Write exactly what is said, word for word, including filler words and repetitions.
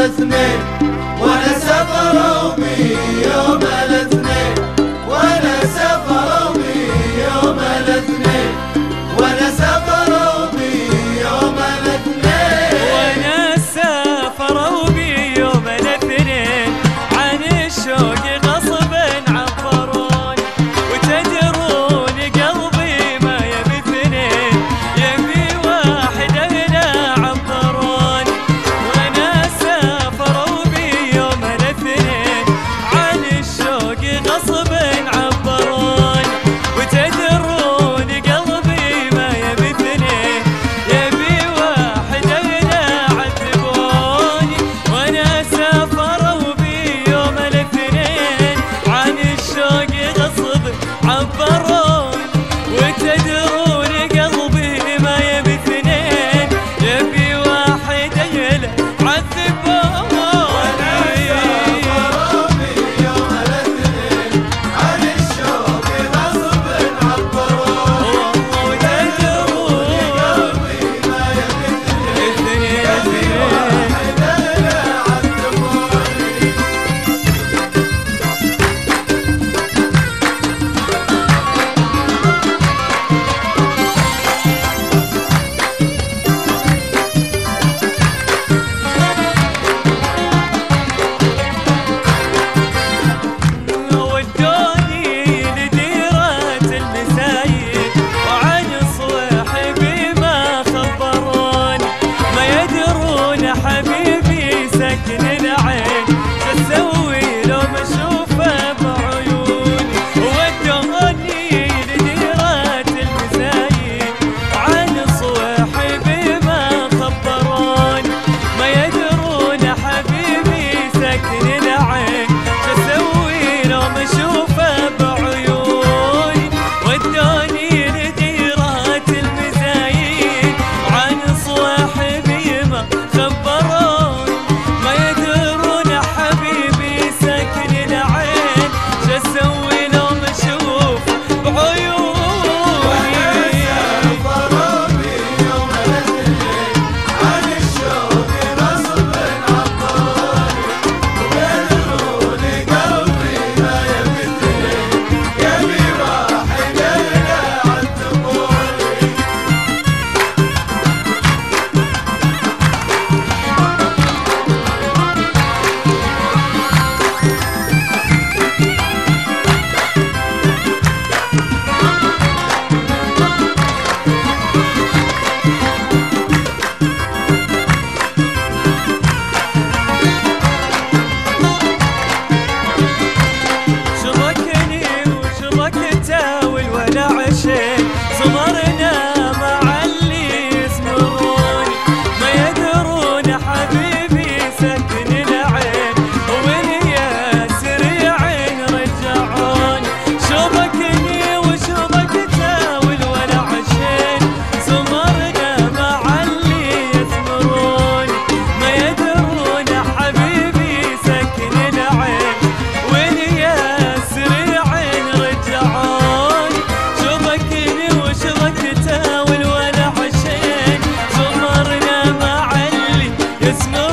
الاثنين وانا سفر امي يوم الاثنين وانا سفر امي يوم الاثنين وانا سفر امي يوم الاثنين وانا سفر امي يوم الاثنين عن الشوق غصب عبرون وتدرون قلبي ما يبي اثنين يبي واحد هنا عبرون وانا سافر امي يوم الاثنين عن الشوق غصب عبرون وتدرون قلبي ما يبي اثنين يبي واحد هنا عذبوني وانا سافر امي يوم الاثنين عن الشوق غصب عبرون وتدرون قلبي ما يبي اثنين يبي واحد يلا عذبوني وانا سافر امي يوم الاثنين عن الشوق غصب عبرون وتدرون قلبي ما يبي اثنين اثنين يبي واحد هنا عذبوني ودوني لديرة المسايد وعن صاحبي ما خبرون ما يدرون حبيبي سكن العين شو اسوي لو ما اشوفه بعيوني ودوني لديرة المسايد وعن صاحبي ما خبرون ما يدرون حبيبي سكن العين شو اسوي لو ما اشوفه بعيوني ودوني لديرة المزايد عن صاحبي ما خبرون ما يدرون حبيبي ساكن العين شو اسوي لو ما اشوفه بعيوني سافر امي يوم الاثنين عن الشوق غصب عبروني ويدرون قلبي ما يبي اثنين يبي واحد هنا عذبوني شبكني وشبكته والولا عشين صبرنا مع اللي يسمروني ما يدرون حبيبي سكن العين والياسر عين رجعوني شبكني وشبكته والولا عشين صبرنا مع اللي يسمروني ما يدرون حبيبي سكن العين والياسر عين رجعوني شبكني وشبكته والولا عشين صبرنا مع اللي يسمروني